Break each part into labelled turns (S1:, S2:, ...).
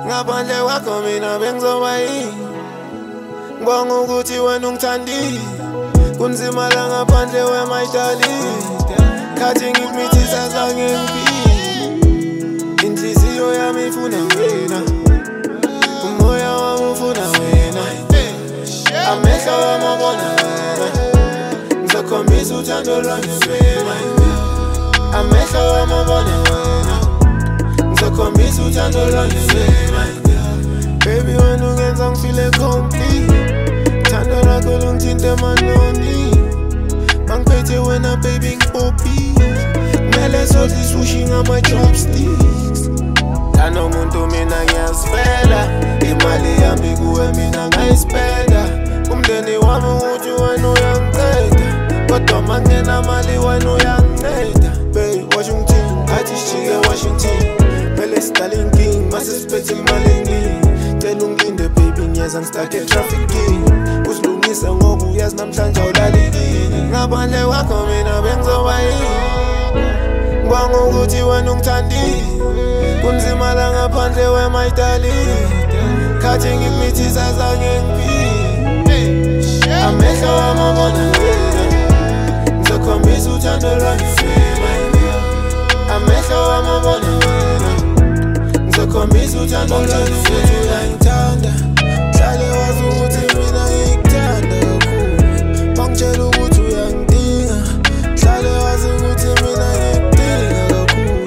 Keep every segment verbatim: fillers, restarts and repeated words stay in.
S1: Ngaphandle kwakho mina bengizoba yini? Ngibonga ukuthi wena ungithandile. Kunzima la ngaphandle wemayitali. Khathi ngikumithi zange ngiphile. Inhliziyo yami ifuna wena, umoya wami ufuna wena, amehlo wami abona wena. Ngizokhombisa uthando lwami wena, amehlo wami abona wena. Ngizokhombisa uthando lwami wena. Baby wena ungenza ngifile complete. Thando lwakho lungithinta emanoni. Mangiphethe wena baby ngipopile. Kumele sothi sushi ngama-chopsticks. Kanomuntu mina ngiyazifela. Imali yami kuwe mina ngayispenda. Umndeni wami uthi wena uyangiqeda, kodwa mangingenamali wena uyanginceda. Babe washo ngithini, athi sijike Washington. Phela sidala inkinga mase siphethe imali eningi. Cela ungilinde baby ngiyeza ngi-stuck e-trafficking. Usilungise ngoba uyazi namhlanje awulalekile. Ngaphandle kwakho mina bengizoba yini? Ngibonga ukuthi wena ungithandile. Kunzima la ngaphandle wemayitali. Khathi ngikumithi zange ngiphile. Amehlo wami abona wena. Ngizokhombisa uthando lwami wena. Amehlo wami abona wena. Ngizokhombisa uthando lwami wena. Uyangithanda, hlale wazi ukuthi mina ngikuthanda kakhulu. Bangitshela ukuthi uyangidinga, hlale wazi ukuthi mina ngikudinga kakhulu.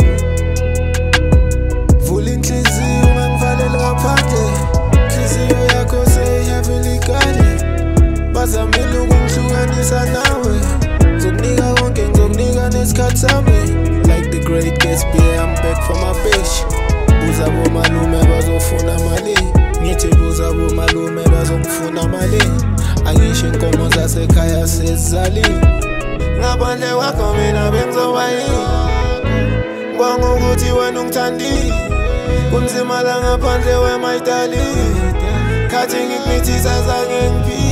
S1: Vula inhliziyo ungangivaleli ngaphandle. Inhliziyo yakho seyi-heavily guarded. Bazamile ukungihlukanisa nawe. Ngizokunika konke, ngizokunika nesikhathi sami. Like the great Gatsby, I'm back for my bitch. Buza bomalume bazofuna mali. Ngithi buza bomalume bazongifuna mali. Angisho inkomo zasekhaya sezizalile. Ngaphandle kwakho mina bengizoba yini? Ngibonga ukuthi wena ungithandile. Kunzima la ngaphandle wemayitali. Khathi ngikumithi zange ngiphile.